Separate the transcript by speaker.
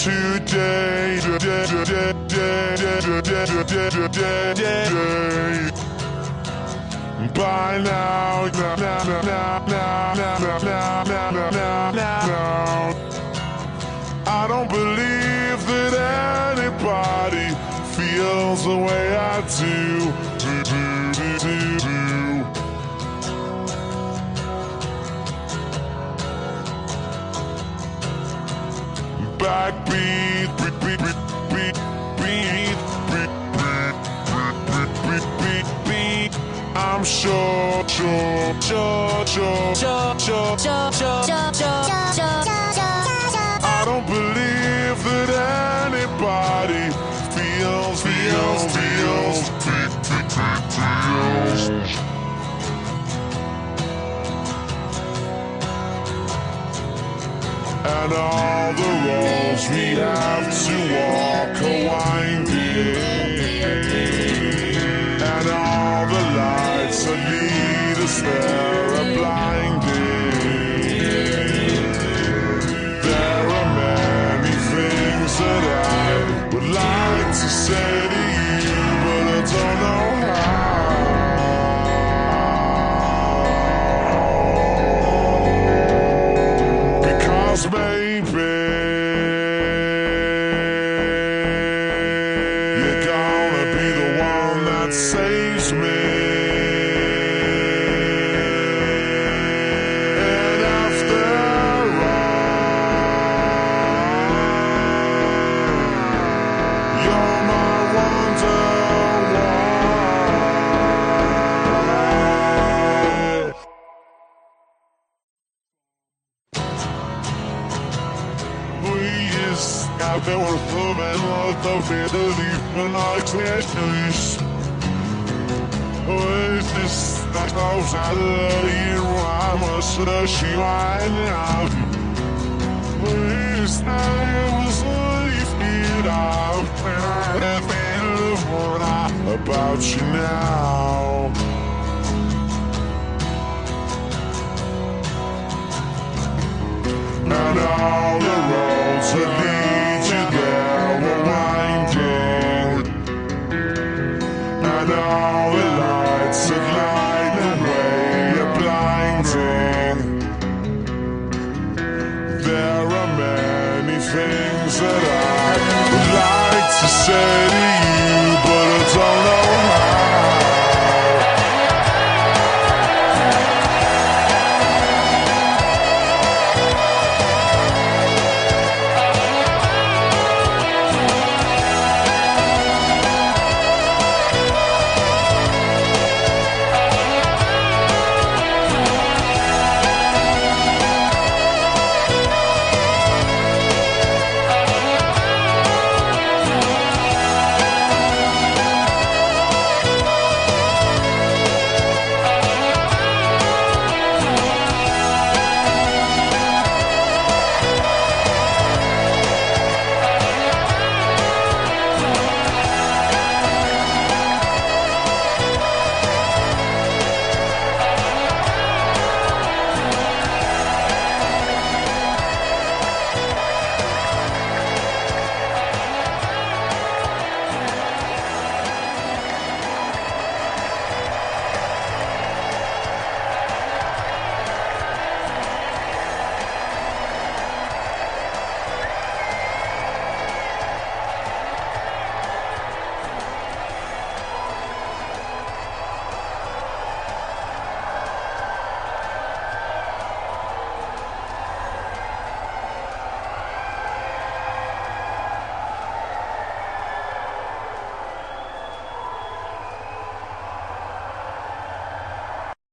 Speaker 1: today. By now, I don't believe that anybody feels the way I do. Backbeat, I'm sure. I don't believe that anybody feels. And all the roads we have to walk are winding, and all the lights that lead us there are blinding. There are many things that I would like to say to you, but I don't know how. Baby, you're gonna be the one that saves me. And after all, you're my I've been with them and lost of fidelity and I expressions. Oasis that goes out of you, I must she right now. Please, I was lifted up and I have been about you now. And all the roads that lead you there were winding, and all the lights that light the way are blinding. There are many things that I would like to say to you.